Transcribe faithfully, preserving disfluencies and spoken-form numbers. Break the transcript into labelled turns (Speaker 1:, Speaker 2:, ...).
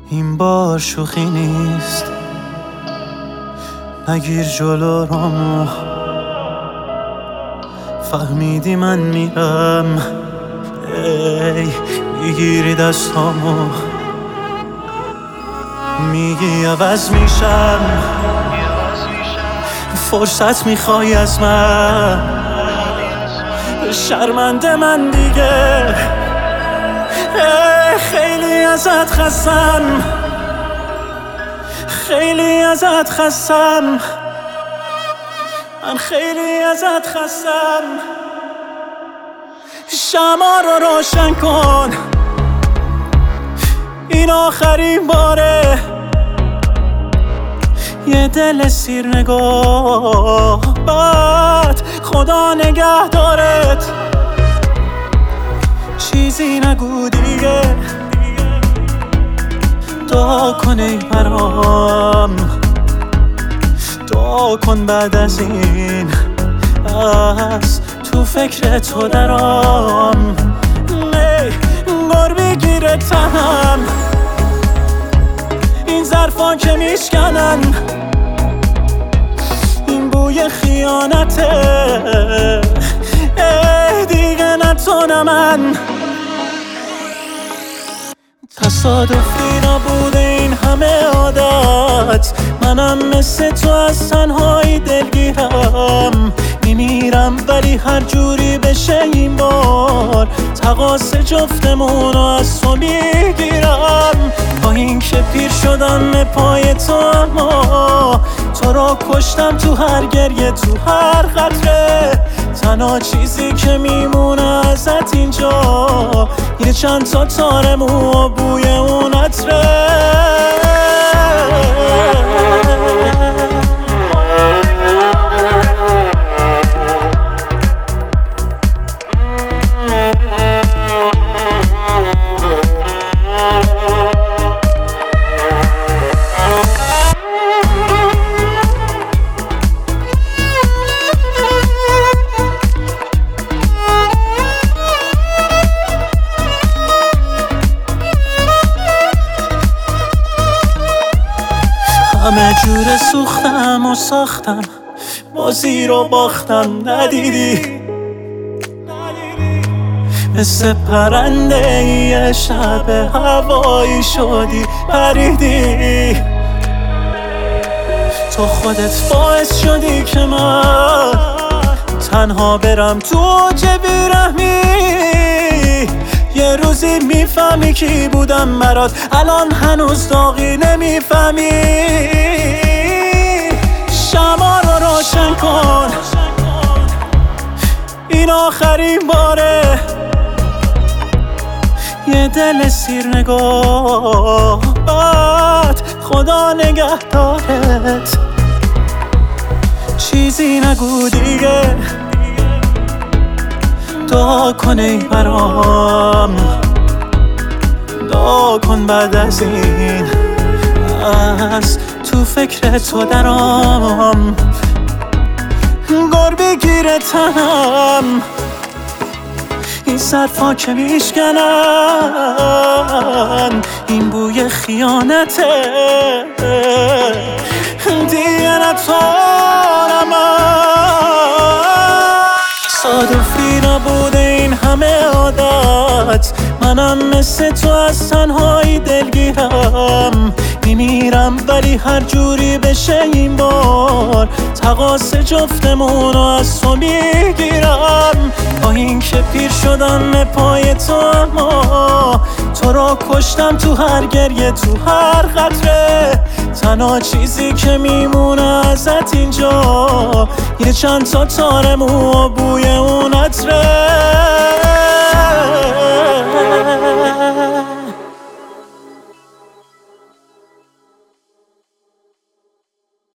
Speaker 1: این بار شوخی نیست، نگیر جلو رامو. فهمیدی من میرم، ای میگیری دستامو، میگی عوض میشم، فرصت میخوای از من. شرمنده من دیگه، ای خیلی ازت خستم، خیلی ازت خستم، من خیلی ازت خستم. شمع رو روشن کن، این آخرین باره. یه دل سیر نگاه بد، خدا نگه دارت. چیزی نگو دیگه، دعا کن ای برام، دعا کن بعد از این از تو فکر تو درام. گر بگیره تنم، این ظرفا که میشکنن، این بوی خیانته. ای دیگه نتونه من، تصادفی نبوده این همه عادت. منم مثل تو از تنهایی دلگیرم، میمیرم ولی هر جوری بشه این بار تقاص جفتمونو از تو میگیرم. با این که پیر شدم به پای تو، اما تو رو کشتم تو هر گریه، تو هر قطره. تنها چیزی که میمونه ازت اینجا یه چند تا تار مو و بوی اون عطره. همه جور سوختم و ساختم، بازی رو باختم. ندیدی مثل پرنده یه شب هوایی شدی، پریدی. تو خودت باعث شدی که من تنها برم تو اوج بیرحمی. یه روزی میفهمی کی بودم برات، الان هنوز داغی نمیفهمی. شمع رو روشن کن، این آخرین باره. یه دل سیر نگاه بد، خدا نگه دارت. چیزی نگو دیگه، دعا کن ای برام، دعا کن بعد از این از تو فکر تو درام. گر بگیره تنم، این ظرفا که میشکنن، این بوی خیانته. دیگه نتونم من، تصادفی نبوده این همه عادت. منم مثل تو از تنهایی دلگیرم، میمیرم ولی هر جوری بشه این بار تقاص جفتمونو از تو میگیرم. با این که پیر شدم به پای تو، اما تو رو کشتم تو هر گریه، تو هر قطره. تنها چیزی که میمونه ازت اینجا یه چند تا تار مو و بوی اون عطره.